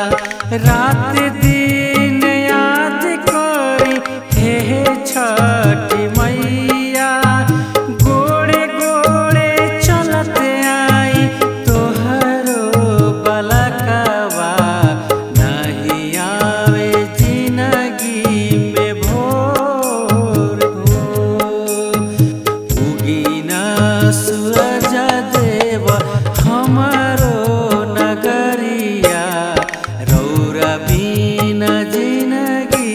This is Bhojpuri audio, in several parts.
रात दिन याद करी हे छठी मैया गोड़े गोड़े चलत आई तोहरो बलकवा नहीं आवे जिंदगी में भोर हो उगी ना सूरज देव हमारो नगरिया रौरा बिना जिंदगी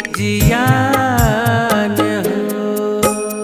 जियान हो।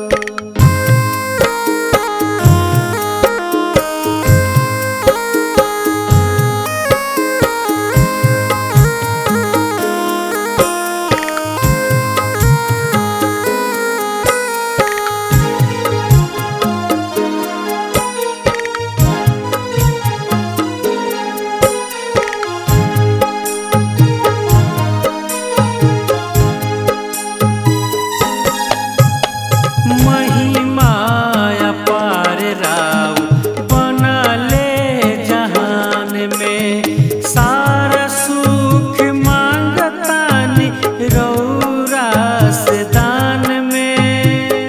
महिमा अपार राव बनले जहान में सारा सुख मांगतानी रौरा से दान में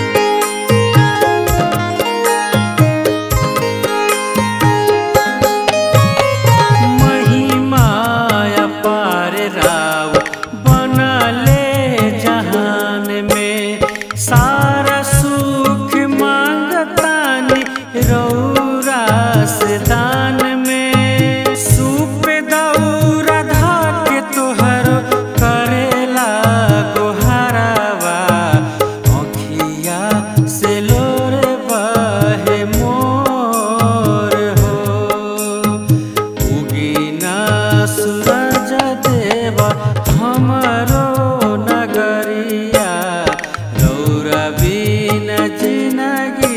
महिमा अपार राव बनले जहान में सारा सुख मांगतानी रौरा से दान में सूप दौरा धाके तोहर करेला गोहरावा अखिया से लोर बहे मोर हो उगी ना सूरज देवा हमरो नगरिया रौरा बिना जिंदगी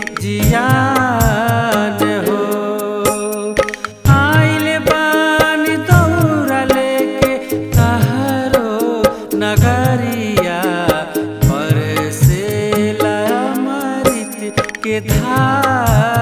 जियान हो। आइल बानी दौरा लेके तहरो नगरिया पर से अमृत के धार